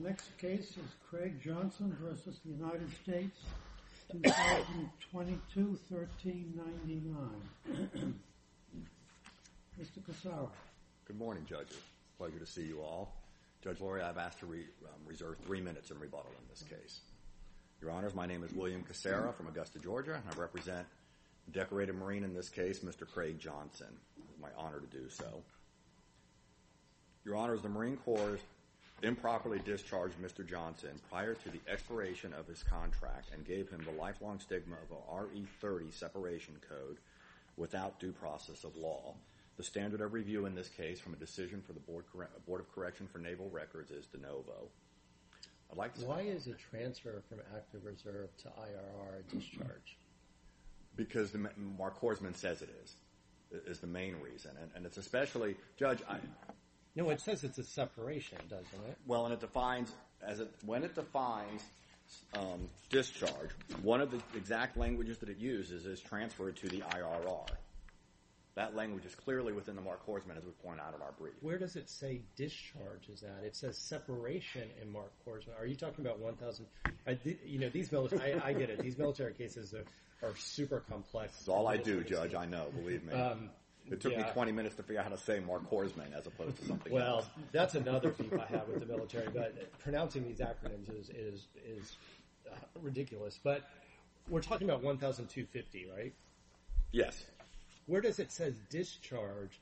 Next case is Craig Johnson versus the United States, 2022, 1399. Mr. Cassara. Good morning, judges. Pleasure to see you all. Judge Laurie, I've asked to reserve 3 minutes in rebuttal in this case. Your Honors, my name is William Cassara from Augusta, Georgia, and I represent the decorated Marine in this case, Mr. Craig Johnson. It's my honor to do so. Your Honors, the Marine Corps improperly discharged Mr. Johnson prior to the expiration of his contract and gave him the lifelong stigma of a RE30 separation code without due process of law. The standard of review in this case from a decision for the Board of Correction for Naval Records is de novo. Why is a transfer from active reserve to IRR a discharge? Because the Marquardsman says it is the main reason. And it's especially, Judge, No, it says it's a separation, doesn't it? Well, and it defines, when it defines discharge, one of the exact languages that it uses is transferred to the IRR. That language is clearly within the Marquardsman, as we point out in our brief. Where does it say discharge is that? It says separation in Marquardsman. Are you talking about 1,000? These military, I get it. These military cases are super complex. It's all I do, Judge, I know, believe me. It took me 20 minutes to figure out how to say Marquardsman as opposed to something else. Well, that's another beef I have with the military, but pronouncing these acronyms is ridiculous. But we're talking about 1,250, right? Yes. Where does it say discharge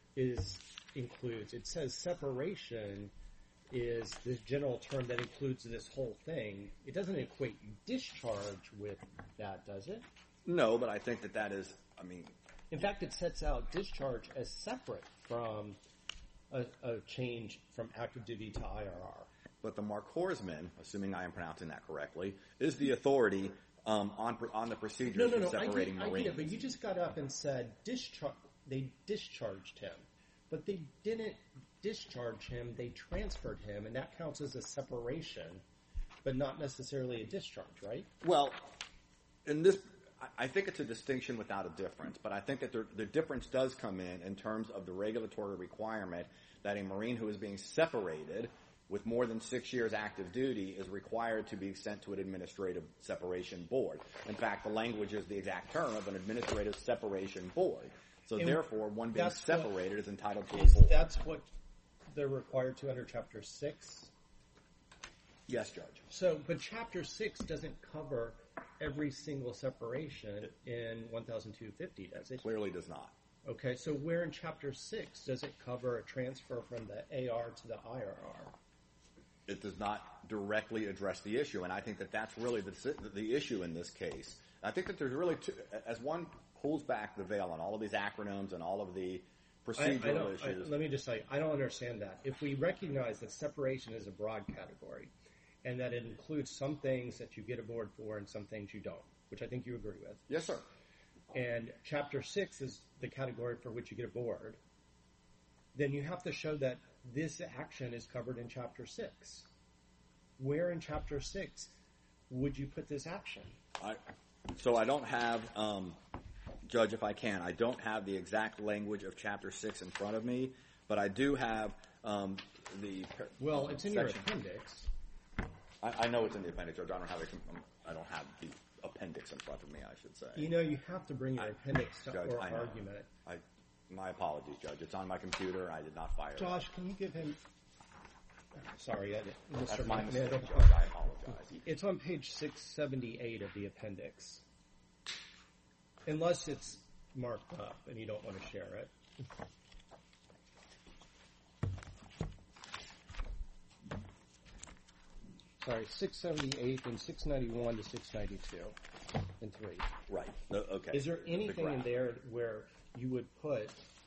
includes? It says separation is this general term that includes this whole thing. It doesn't equate discharge with that, does it? No, but I think that is, in fact, it sets out discharge as separate from a change from active duty to IRR. But the Marquardsman, assuming I am pronouncing that correctly, is the authority on the procedures for separating Marines. I get it, but you just got up and said they discharged him. But they didn't discharge him, they transferred him, and that counts as a separation, but not necessarily a discharge, right? Well, in this, I think it's a distinction without a difference, but I think that the difference does come in terms of the regulatory requirement that a Marine who is being separated with more than 6 years active duty is required to be sent to an administrative separation board. In fact, the language is the exact term of an administrative separation board. So therefore, one being separated is entitled to a board. That's what they're required to under Chapter 6? Yes, Judge. But Chapter 6 doesn't cover every single separation in 1,250, does it? Clearly does not. Okay, so where in Chapter 6 does it cover a transfer from the AR to the IRR? It does not directly address the issue, and I think that that's really the issue in this case. I think that there's really two, as one pulls back the veil on all of these acronyms and all of the procedural issues. Let me just say, I don't understand that. If we recognize that separation is a broad category, and that it includes some things that you get a board for and some things you don't, which I think you agree with. Yes, sir. And Chapter 6 is the category for which you get a board, then you have to show that this action is covered in Chapter 6. Where in Chapter 6 would you put this action? So I don't have, Judge, if I can, I don't have the exact language of Chapter 6 in front of me, but I do have the Well, it's in your appendix. I know it's in the appendix, Judge. I don't have the appendix in front of me, I should say. You have to bring your appendix to Judge, our argument. My apologies, Judge. It's on my computer. I did not fire it. Josh, can you give him... Sorry, That's my mistake, Judge. I apologize. It's on page 678 of the appendix. Unless it's marked up and you don't want to share it. Sorry, 678 and 691 to 692 and 3. Right. Okay. Is there anything in there where you would put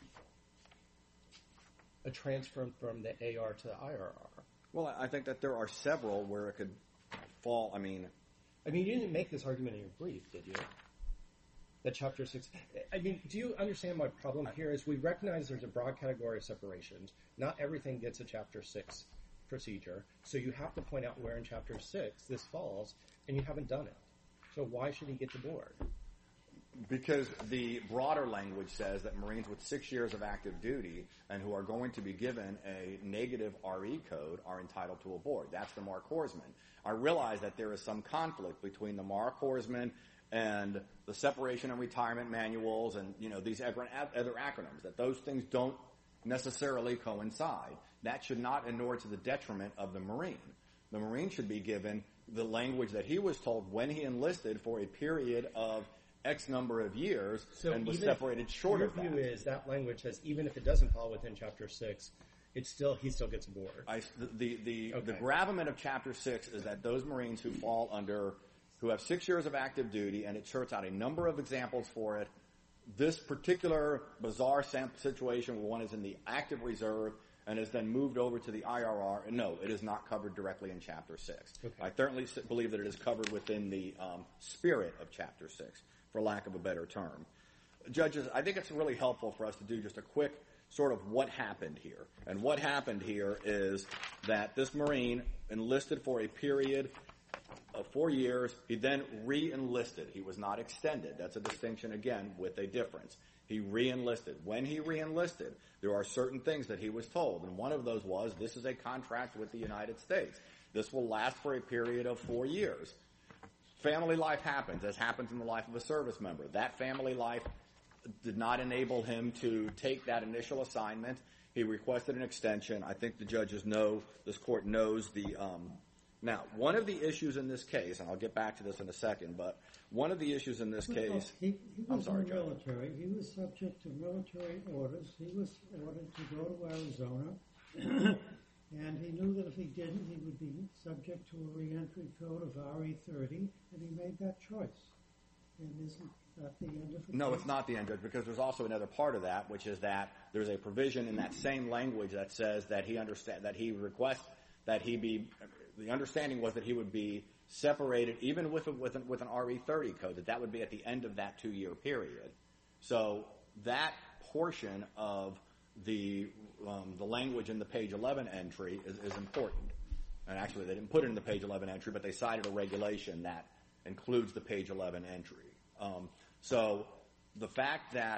a transfer from the AR to the IRR? Well, I think that there are several where it could fall. You didn't make this argument in your brief, did you? That Chapter 6... do you understand my problem here is we recognize there's a broad category of separations. Not everything gets a Chapter 6 procedure. So you have to point out where in Chapter 6 this falls, and you haven't done it. So why should he get the board? Because the broader language says that Marines with 6 years of active duty and who are going to be given a negative RE code are entitled to a board. That's the Marquardsman. I realize that there is some conflict between the Marquardsman and the separation and retirement manuals and, these other acronyms, that those things don't necessarily coincide. That should not inure to the detriment of the Marine. The Marine should be given the language that he was told when he enlisted for a period of X number of years and was separated short of that. Your view is that language says even if it doesn't fall within Chapter 6, he still gets a board. The gravamen of Chapter 6 is that those Marines who have 6 years of active duty, and it turns out a number of examples for it, this particular bizarre situation where one is in the active reserve and is then moved over to the IRR, no, it is not covered directly in Chapter 6. Okay. I certainly believe that it is covered within the spirit of Chapter 6, for lack of a better term. Judges, I think it's really helpful for us to do just a quick sort of what happened here. And what happened here is that this Marine enlisted for a period of 4 years. He then re-enlisted. He was not extended. That's a distinction, again, with a difference. He re-enlisted. When he re-enlisted, there are certain things that he was told, and one of those was, this is a contract with the United States. This will last for a period of 4 years. Family life happens, as happens in the life of a service member. That family life did not enable him to take that initial assignment. He requested an extension. I think the judges know, this court knows the... Now, one of the issues in this case, and I'll get back to this in a second, but one of the issues in this case... He was in the military. He was subject to military orders. He was ordered to go to Arizona, and he knew that if he didn't, he would be subject to a reentry code of RE30, and he made that choice. And isn't that the end of it? No, it's not the end, Judge, because there's also another part of that, which is that there's a provision in that same language that says that he requests that he be... The understanding was that he would be separated, even with an RE30 code, that would be at the end of that 2-year period. So that portion of the language in the page 11 entry is important. And actually, they didn't put it in the page 11 entry, but they cited a regulation that includes the page 11 entry. So the fact that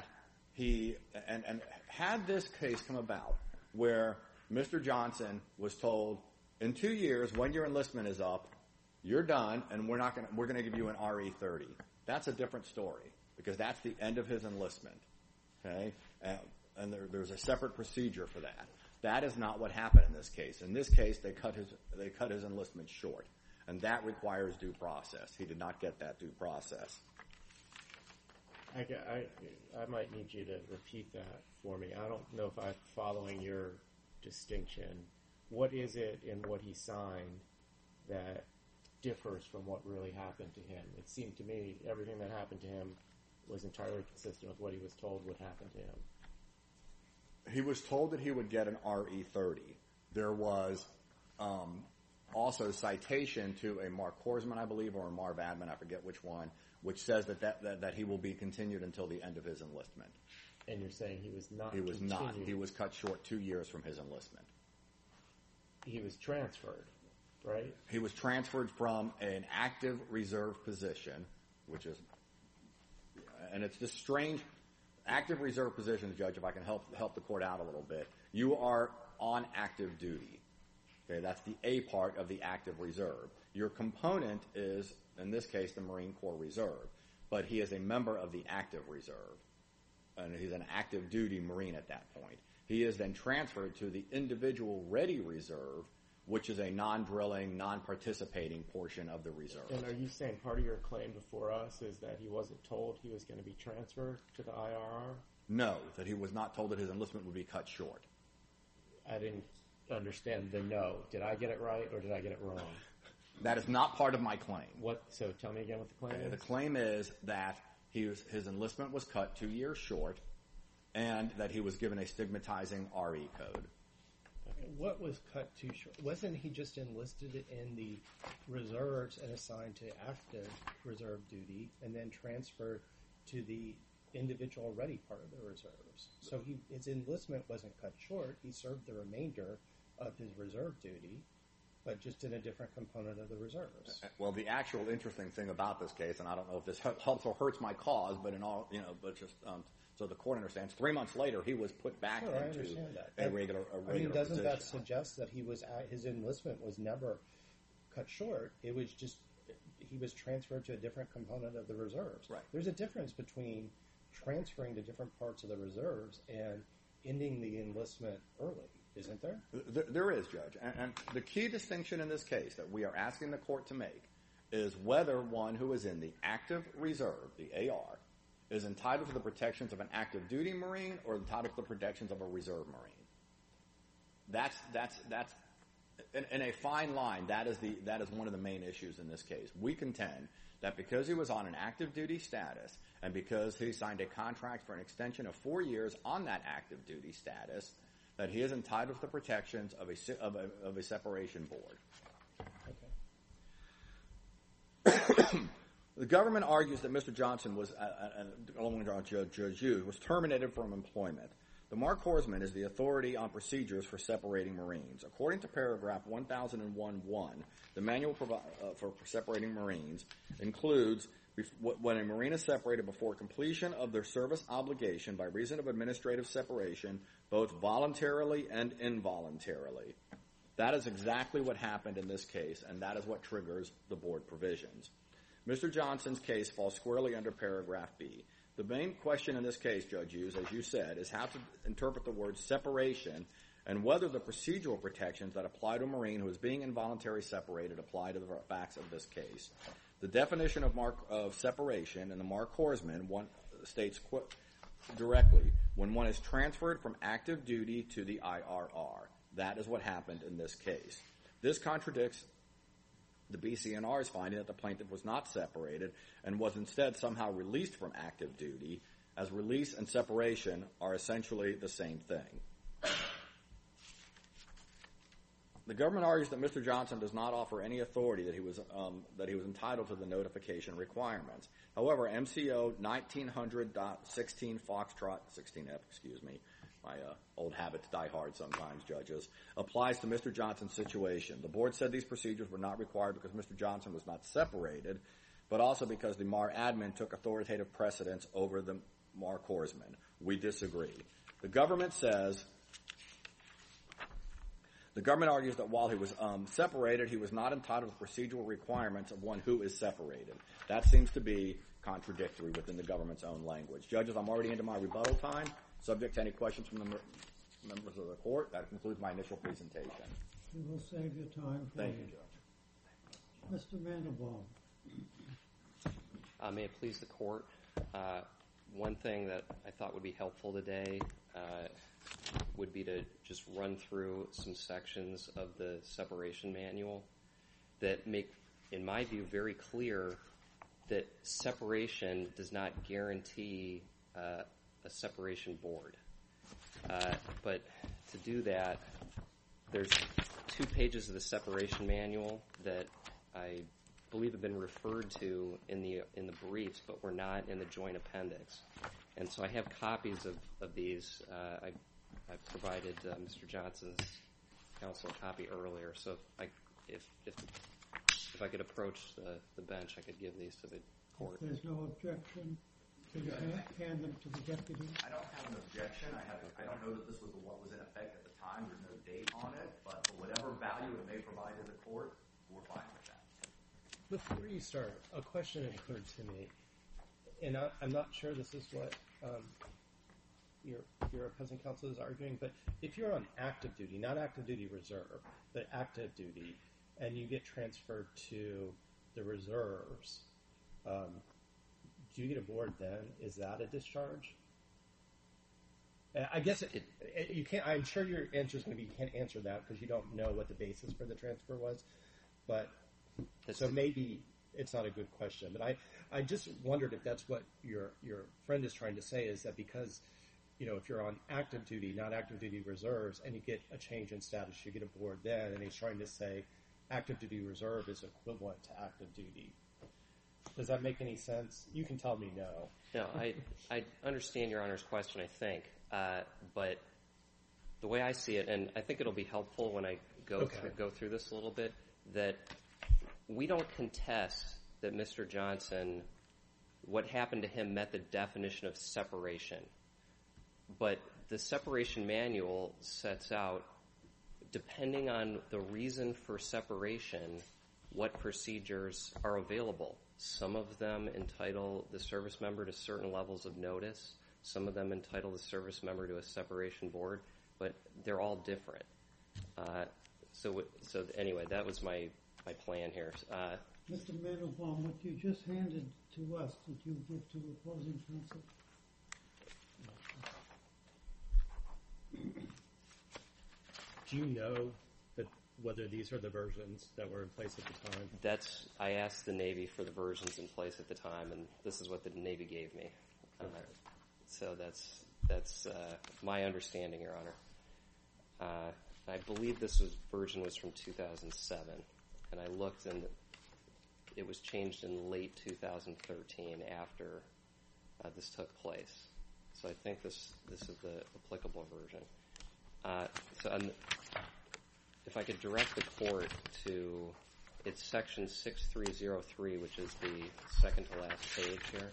he and had this case come about where Mr. Johnson was told, in 2 years, when your enlistment is up, you're done, and we're going to give you an RE30. That's a different story, because that's the end of his enlistment. Okay, and there's a separate procedure for that. That is not what happened in this case. In this case, they cut his enlistment short, and that requires due process. He did not get that due process. I might need you to repeat that for me. I don't know if I'm following your distinction. What is it in what he signed that differs from what really happened to him? It seemed to me everything that happened to him was entirely consistent with what he was told would happen to him. He was told that he would get an RE30. There was also citation to a Marquardsman, I believe, or a Marv Admin, I forget which one, which says that he will be continued until the end of his enlistment. And you're saying he was not continued? He was not. He was cut short 2 years from his enlistment. He was transferred, right? He was transferred from an active reserve position, which is, and it's this strange active reserve position, Judge, if I can help the court out a little bit. You are on active duty. Okay, that's the A part of the active reserve. Your component is, in this case, the Marine Corps Reserve, but he is a member of the active reserve, and he's an active duty Marine at that point. He is then transferred to the individual ready reserve, which is a non-drilling, non-participating portion of the reserve. And are you saying part of your claim before us is that he wasn't told he was going to be transferred to the IRR? No, that he was not told that his enlistment would be cut short. I didn't understand the no. Did I get it right or did I get it wrong? That is not part of my claim. So tell me again what the claim is. The claim is that his enlistment was cut 2 years short, and that he was given a stigmatizing RE code. What was cut too short? Wasn't he just enlisted in the reserves and assigned to active reserve duty and then transferred to the individual ready part of the reserves? So his enlistment wasn't cut short. He served the remainder of his reserve duty. but just in a different component of the reserves. Well, the actual interesting thing about this case, and I don't know if this helps or hurts my cause, but so the court understands, 3 months later he was put back into a regular doesn't position. that suggest that his enlistment was never cut short? It was just he was transferred to a different component of the reserves. Right. There's a difference between transferring to different parts of the reserves and ending the enlistment early, isn't there? There is, Judge. And the key distinction in this case that we are asking the court to make is whether one who is in the active reserve, the AR, is entitled to the protections of an active duty Marine or entitled to the protections of a reserve Marine. That's in a fine line. That is one of the main issues in this case. We contend that because he was on an active duty status and because he signed a contract for an extension of 4 years on that active duty status, that he is entitled to the protections of a separation board. Okay. The government argues that Mr. Johnson was, along with Judge Hughes, was terminated from employment. The Mark Horsman is the authority on procedures for separating Marines. According to paragraph 1001.1, the manual for separating Marines includes when a Marine is separated before completion of their service obligation by reason of administrative separation, both voluntarily and involuntarily. That is exactly what happened in this case, and that is what triggers the board provisions. Mr. Johnson's case falls squarely under paragraph B. The main question in this case, Judge Hughes, as you said, is how to interpret the word separation and whether the procedural protections that apply to a Marine who is being involuntarily separated apply to the facts of this case. The definition of separation in the Mark Horsman states directly, when one is transferred from active duty to the IRR. That is what happened in this case. This contradicts the BCNR's finding that the plaintiff was not separated and was instead somehow released from active duty, as release and separation are essentially the same thing. The government argues that Mr. Johnson does not offer any authority that he was entitled to the notification requirements. However, MCO 1900.16 Foxtrot 16F, my old habit to die hard sometimes, judges, applies to Mr. Johnson's situation. The board said these procedures were not required because Mr. Johnson was not separated, but also because the MAR admin took authoritative precedence over the Mark Horsman. We disagree. The government argues that while he was separated, he was not entitled to procedural requirements of one who is separated. That seems to be contradictory within the government's own language. Judges, I'm already into my rebuttal time. Subject to any questions from the members of the court, that concludes my initial presentation. We will save your time for Thank you, Judge. Mr. Mandelbaum. May it please the court, one thing that I thought would be helpful today would be to just run through some sections of the separation manual that make, in my view, very clear that separation does not guarantee a separation board. But to do that, there's 2 pages of the separation manual that I believe have been referred to in the briefs, but were not in the joint appendix. And so I have copies of these. I provided Mr. Johnson's counsel a copy earlier. So if I could approach the bench, I could give these to the court. If there's no objection, can you hand them to the deputy? I don't have an objection. I don't know that this was what was in effect at the time. There's no date on it, but for whatever value it may provide to the court, we're fine with that. Before you start, a question occurred to me, and I'm not sure this is what your opposing counsel is arguing, but if you're on active duty, not active duty reserve, but active duty, and you get transferred to the reserves, do you get a board then? Is that a discharge? I guess you can't. I'm sure your answer is going to be you can't answer that because you don't know what the basis for the transfer was. But so maybe it's not a good question. But I just wondered if that's what your friend is trying to say, is that because if you're on active duty, not active duty reserves, and you get a change in status, you get a board then, and he's trying to say active duty reserve is equivalent to active duty. Does that make any sense? You can tell me no. No, I understand Your Honor's question, I think. But the way I see it, and I think it'll be helpful when I go through this a little bit, that we don't contest that Mr. Johnson, what happened to him met the definition of separation. But the separation manual sets out, depending on the reason for separation, what procedures are available. Some of them entitle the service member to certain levels of notice. Some of them entitle the service member to a separation board, but they're all different. So anyway, that was my plan here. Mr. Mandelbaum, what you just handed to us, did you give to opposing counsel? Do you know whether these are the versions that were in place at the time? I asked the Navy for the versions in place at the time, and this is what the Navy gave me. So that's my understanding, Your Honor. I believe this version was from 2007, and I looked, and it was changed in late 2013 after this took place. So I think this is the applicable version. If I could direct the court to, it's section 6303, which is the second to last page here.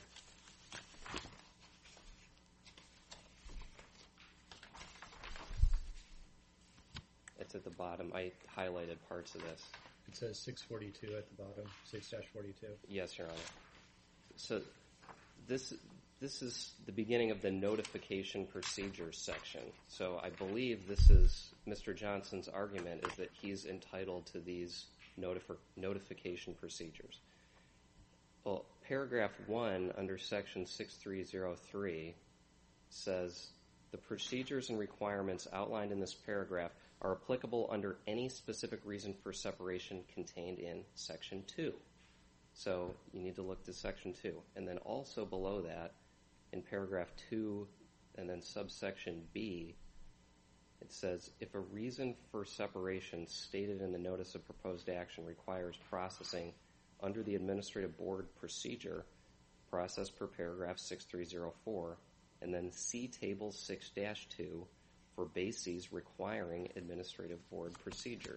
It's at the bottom. I highlighted parts of this. It says 642 at the bottom, 6-42. Yes, Your Honor. So this is the beginning of the notification procedures section. So I believe this is Mr. Johnson's argument, is that he's entitled to these notification procedures. Well, paragraph 1 under section 6303 says the procedures and requirements outlined in this paragraph are applicable under any specific reason for separation contained in section 2. So you need to look to section 2. And then also below that, in paragraph 2 and then subsection B, it says, if a reason for separation stated in the notice of proposed action requires processing under the administrative board procedure, process per paragraph 6304, and then see table 6-2 for bases requiring administrative board procedures.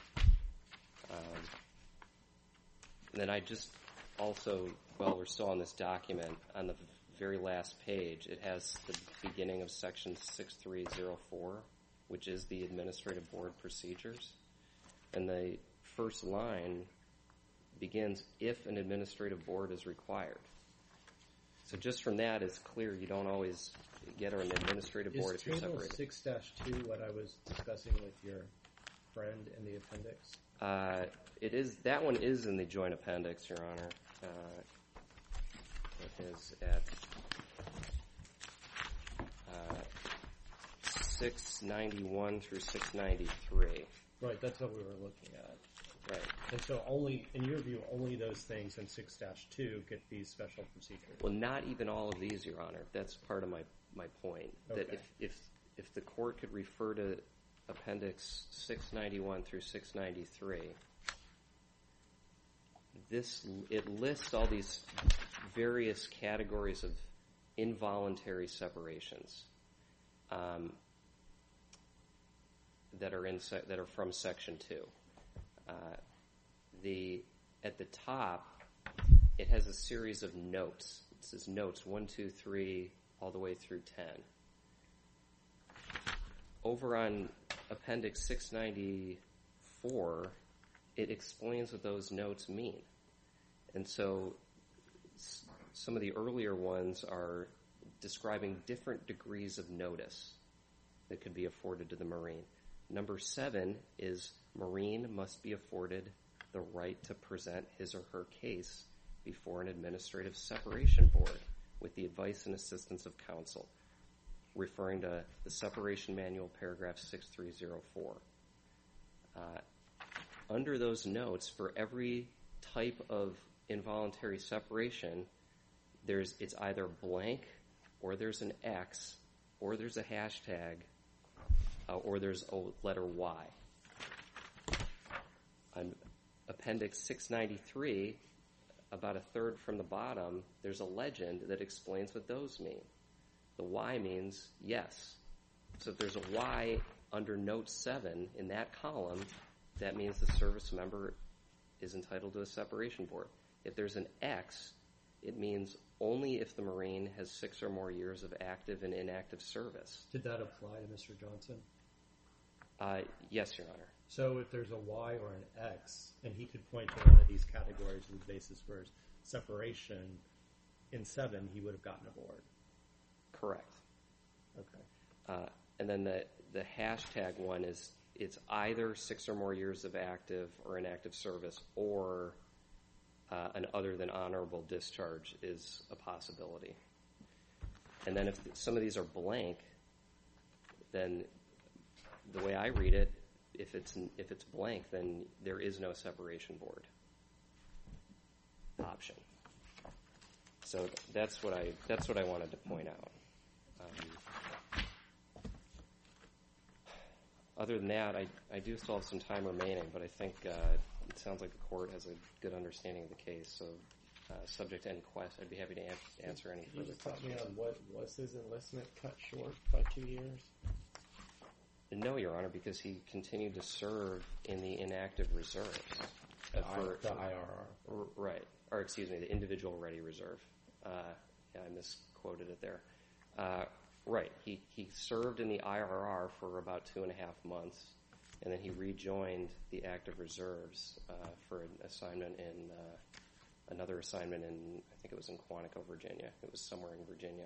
And then I just also, while we're still on this document, on the very last page, it has the beginning of section 6304, which is the administrative board procedures. And the first line begins, if an administrative board is required. So just from that, it's clear you don't always get an administrative board if you're separated. Is table 6-2 what I was discussing with your friend in the appendix? It is. That one is in the joint appendix, Your Honor. It is at 691 through 693. Right, that's what we were looking at. Right. And so only, in your view, only those things in 6-2 get these special procedures? Well, not even all of these, Your Honor. That's part of my point. Okay. That if the court could refer to appendix 691 through 693, it lists all these various categories of involuntary separations that are from section 2. At the top, it has a series of notes. It says notes 1, 2, 3, all the way through 10. Over on appendix 694, it explains what those notes mean. And so some of the earlier ones are describing different degrees of notice that could be afforded to the Marine. Number 7 is Marine must be afforded the right to present his or her case before an administrative separation board with the advice and assistance of counsel, referring to the separation manual paragraph 6304. Under those notes, for every type of involuntary separation, it's either blank, or there's an X, or there's a hashtag, or there's a letter Y. On appendix 693, about a third from the bottom, there's a legend that explains what those mean. The Y means yes. So if there's a Y under Note 7 in that column, that means the service member is entitled to a separation board. If there's an X, it means only if the Marine has 6 or more years of active and inactive service. Did that apply to Mr. Johnson? Yes, Your Honor. So if there's a Y or an X, and he could point to one of these categories as the basis for his separation, in 7, he would have gotten a board. Correct. Okay. And then the hashtag one is it's either 6 or more years of active or inactive service, or an other than honorable discharge is a possibility. And then if some of these are blank, then the way I read it, if it's blank, then there is no separation board option. So that's what I wanted to point out. Other than that, I do still have some time remaining, but I think it sounds like the court has a good understanding of the case. So subject to any questions, I'd be happy to answer any further questions. Can you just tell me on what was his enlistment cut short by 2 years? No, Your Honor, because he continued to serve in the inactive reserves. The IRR. Right. Or, excuse me, the individual ready reserve. I misquoted it there. Right. He served in the IRR for about 2.5 months, and then he rejoined the active reserves for an assignment in another assignment in, I think it was in Quantico, Virginia. It was somewhere in Virginia.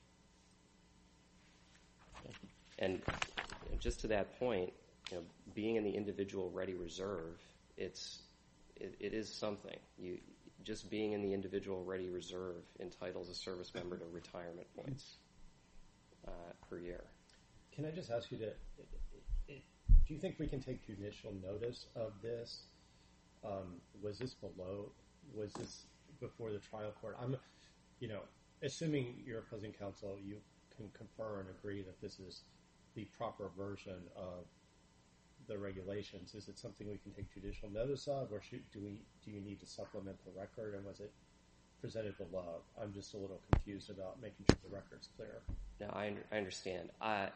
And just to that point, being in the individual ready reserve, it is something. Just being in the individual ready reserve entitles a service member to retirement points per year. Can I just ask you do you think we can take judicial notice of this? Was this before the trial court? I'm, assuming your opposing counsel, you can confer and agree that this is the proper version of the regulations. Is it something we can take judicial notice of, or do you need to supplement the record, and was it presented below? I'm just a little confused about making sure the record's clear. No, I understand. I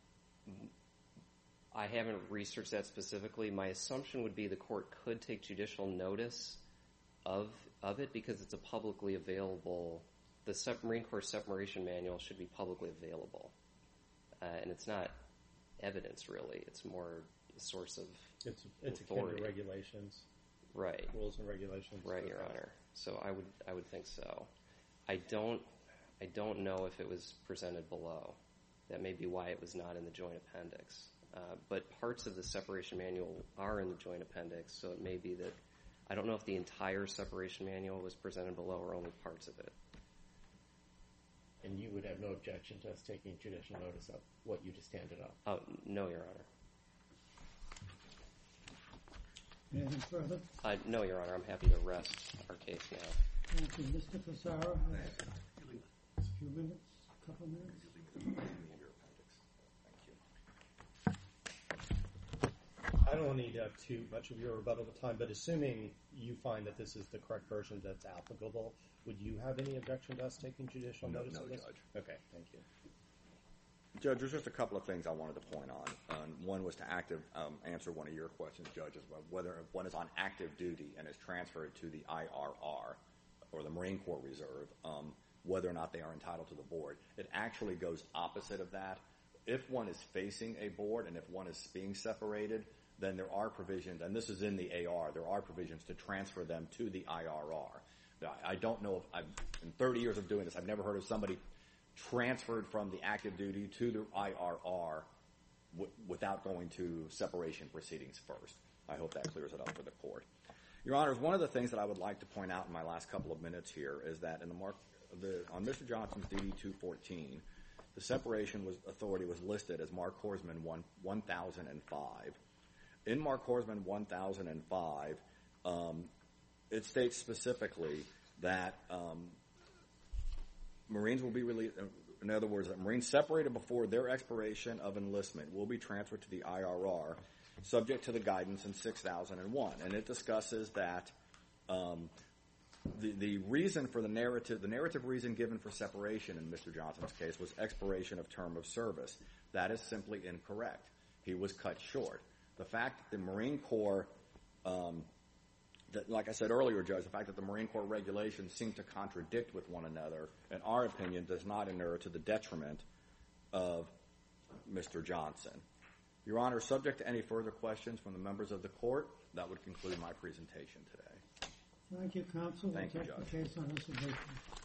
haven't researched that specifically. My assumption would be the court could take judicial notice of it because it's a publicly available. The Marine Corps Separation Manual should be publicly available, and it's not evidence really. It's more a source of it's authority. Akin to regulations, right? Rules and regulations, right, Your Honor. So I would think so. I don't know if it was presented below. That may be why it was not in the joint appendix. But parts of the separation manual are in the joint appendix, so it may be that I don't know if the entire separation manual was presented below or only parts of it. And you would have no objection to us taking judicial notice of what you just handed up? Oh, no, Your Honor. Anything further? No, Your Honor. I'm happy to rest our case now. Thank you. Mr. Pissarro has a few minutes, a couple minutes. I don't need too much of your rebuttal time, but assuming you find that this is the correct version that's applicable, would you have any objection to us taking judicial notice of this? No, Judge. Okay, thank you. Judge, there's just a couple of things I wanted to point on. One was to answer one of your questions, Judge, as well, whether one is on active duty and is transferred to the IRR, or the Marine Corps Reserve, whether or not they are entitled to the board. It actually goes opposite of that. If one is facing a board and if one is being separated, then there are provisions, and this is in the AR, there are provisions to transfer them to the IRR. I don't know if in 30 years of doing this, I've never heard of somebody transferred from the active duty to the IRR without going to separation proceedings first. I hope that clears it up for the court. Your Honors, one of the things that I would like to point out in my last couple of minutes here is that on Mr. Johnson's DD 214, the separation authority was listed as Mark Horsman 1005. In Mark Horsman 1005, it states specifically that Marines will be released. In other words, that Marines separated before their expiration of enlistment will be transferred to the IRR, subject to the guidance in 6001. And it discusses that the reason for the narrative reason given for separation in Mr. Johnson's case was expiration of term of service. That is simply incorrect. he was cut short. The fact that the Marine Corps, like I said earlier, Judge, the fact that the Marine Corps regulations seem to contradict with one another, in our opinion, does not inure to the detriment of Mr. Johnson. Your Honor, subject to any further questions from the members of the court, that would conclude my presentation today. Thank you, counsel. Thank you, We'll take Judge. the case on this submission.